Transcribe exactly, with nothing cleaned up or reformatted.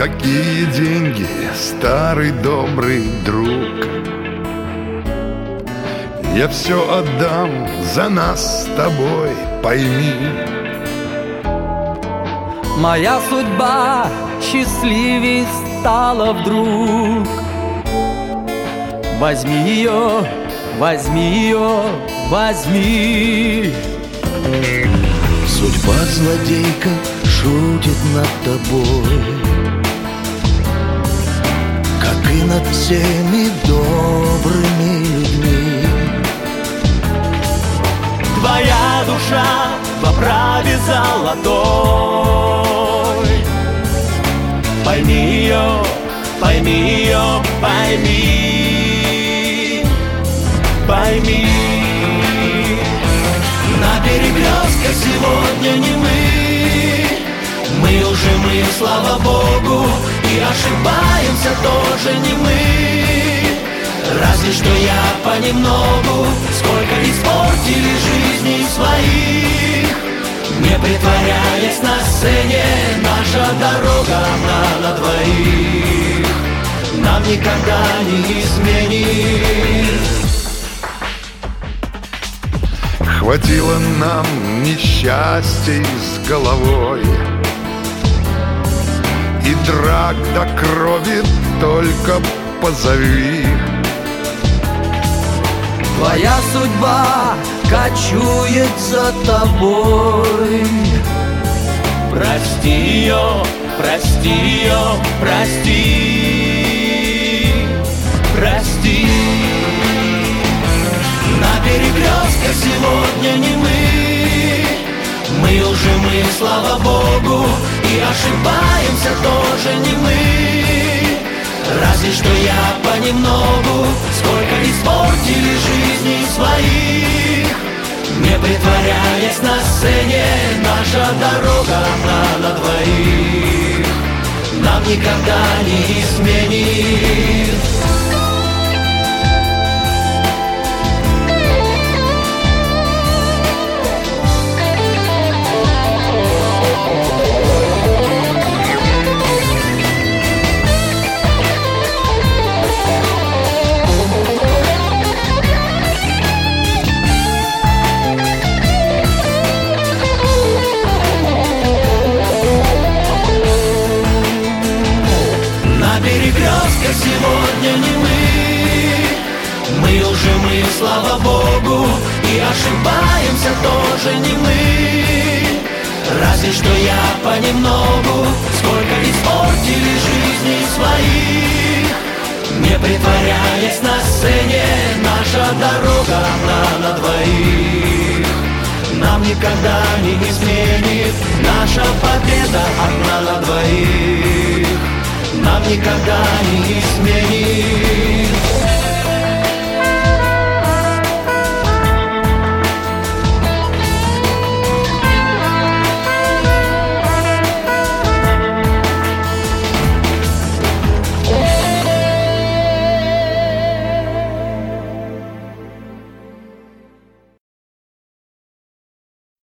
какие деньги, старый добрый друг. Я все отдам за нас с тобой, пойми. Моя судьба счастливей стала вдруг. Возьми ее, возьми ее, возьми. Судьба злодейка шутит над тобой, как и над всеми добрыми людьми. Твоя душа в оправе золотой. Пойми ее, пойми ее, пойми, пойми. На перекрестках сегодня не мы, мы уже мы, слава Богу, и ошибаемся тоже не мы. Разве что я понемногу, сколько испортили жизней своих. Не притворяясь на сцене, наша дорога одна на двоих. Нам никогда не изменит. Хватило нам несчастий с головой и драк до крови только позови. Твоя судьба кочует за тобой. Прости ее, прости ее, прости, прости. На перекрестках сегодня не мы, мы уже мы, слава Богу, и ошибаемся тоже не мы. Разве что я понемногу, сколько испортили жизней своих. Не притворяясь на сцене, наша дорога одна на двоих. Нам никогда не изменит. Сегодня не мы, мы уже мы, слава Богу, и ошибаемся тоже не мы. Разве что я понемногу, сколько испортили жизней своих. Не притворяясь на сцене, наша дорога одна на двоих. Нам никогда не изменит наша победа одна на двоих. Нам никогда не изменит.